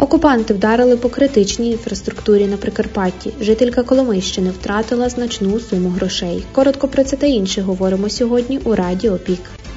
Окупанти вдарили по критичній інфраструктурі на Прикарпатті. Жителька Коломийщини втратила значну суму грошей. Коротко про це та інше говоримо сьогодні у Радіо Пік.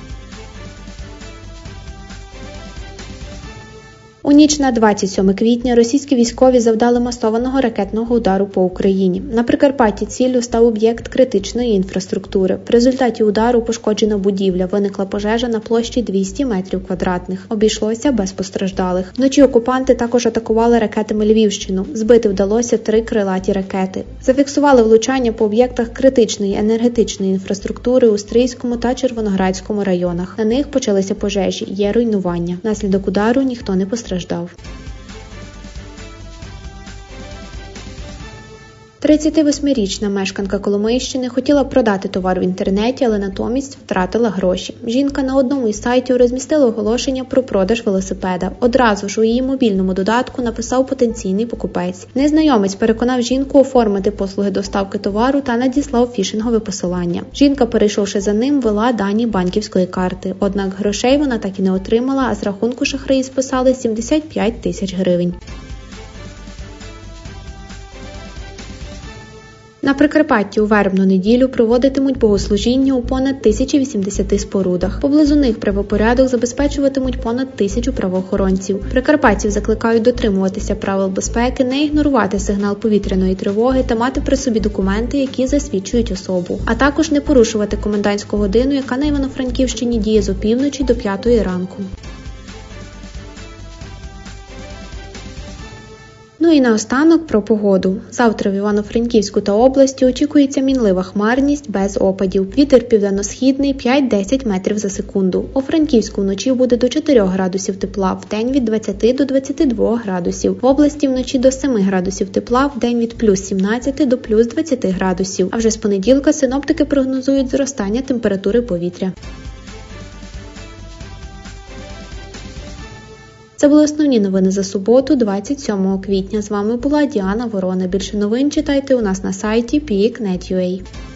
У ніч на 27 квітня російські військові завдали масованого ракетного удару по Україні. На Прикарпатті ціллю став об'єкт критичної інфраструктури. В результаті удару пошкоджена будівля, виникла пожежа на площі 200 метрів квадратних. Обійшлося без постраждалих. Вночі окупанти також атакували ракетами Львівщину. Збити вдалося 3 крилаті ракети. Зафіксували влучання по об'єктах критичної енергетичної інфраструктури у Стрийському та Червоноградському районах. На них почалися пожежі, є руйнування. Внаслідок удару ніхто не постраждав. 38-річна мешканка Коломийщини хотіла продати товар в інтернеті, але натомість втратила гроші. Жінка на одному із сайтів розмістила оголошення про продаж велосипеда. Одразу ж у її мобільному додатку написав потенційний покупець. Незнайомець переконав жінку оформити послуги доставки товару та надіслав фішингове посилання. Жінка, перейшовши за ним, ввела дані банківської карти. Однак грошей вона так і не отримала, а з рахунку шахраї списали 75 тисяч гривень. На Прикарпатті у вербну неділю проводитимуть богослужіння у понад 1080 спорудах. Поблизу них правопорядок забезпечуватимуть понад 1000 правоохоронців. Прикарпатців закликають дотримуватися правил безпеки, не ігнорувати сигнал повітряної тривоги та мати при собі документи, які засвідчують особу. А також не порушувати комендантську годину, яка на Івано-Франківщині діє з опівночі до 5 ранку. Ну і наостанок про погоду. Завтра в Івано-Франківську та області очікується мінлива хмарність без опадів. Вітер південно-східний 5-10 метрів за секунду. У Франківську вночі буде до 4 градусів тепла, вдень від 20 до 22 градусів. В області вночі до 7 градусів тепла, вдень від плюс 17 до плюс 20 градусів. А вже з понеділка синоптики прогнозують зростання температури повітря. Це були основні новини за суботу, 27 квітня. З вами була Діана Ворона. Більше новин читайте у нас на сайті peak.net.ua.